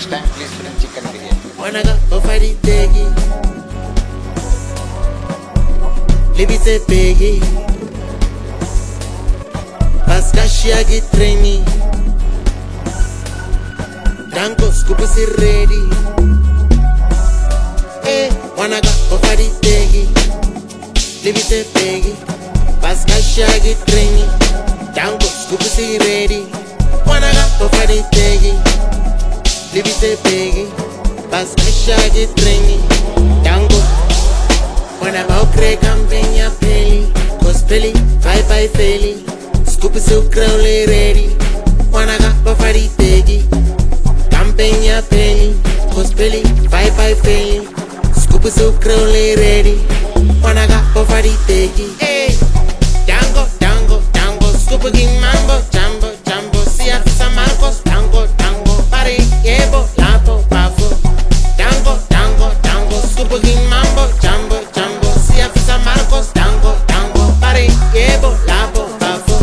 Next time, please bring chicken biryani. Wanaga ofari tegi Libise pegi Paska shiagi treni Danko skupu si ready. Wanaga ofari tegi Libise pegi Paska shiagi treni Danko skupu si ready. Wanaga ofari tegi Libise pegi Paska shiagi treni Danko Whenever I campaign peli, cospeli, bye feli, scoop so crowley ready. Wanna got buffari tegi, campaign peli, cospeli, bye feli, scoop so crowley ready. Wanna got buffari tegi, dango, scoop king mambo, jambo, see ya San Marcos, dango, pare, yebo, lapo, bafo, dango, scoop king mambo, jambo. San Marcos, tango, pare, yebo, labo, bafo.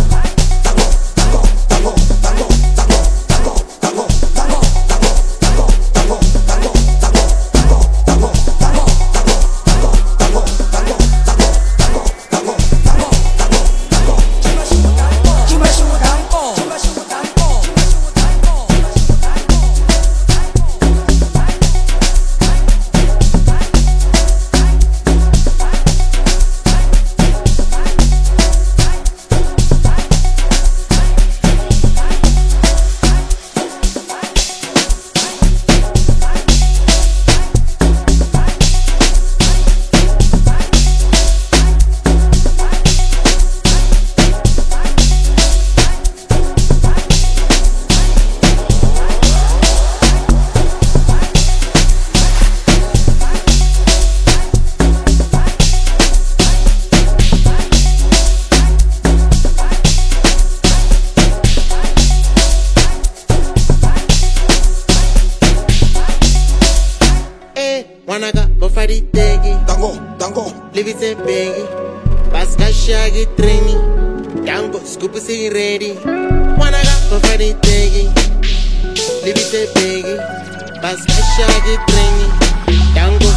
Wanaga bofari tegi, dango, libise pegi, paska shagi treni, dango scoop si ready. Wanaga bofari tegi, libise pegi, paska shagi treni, dango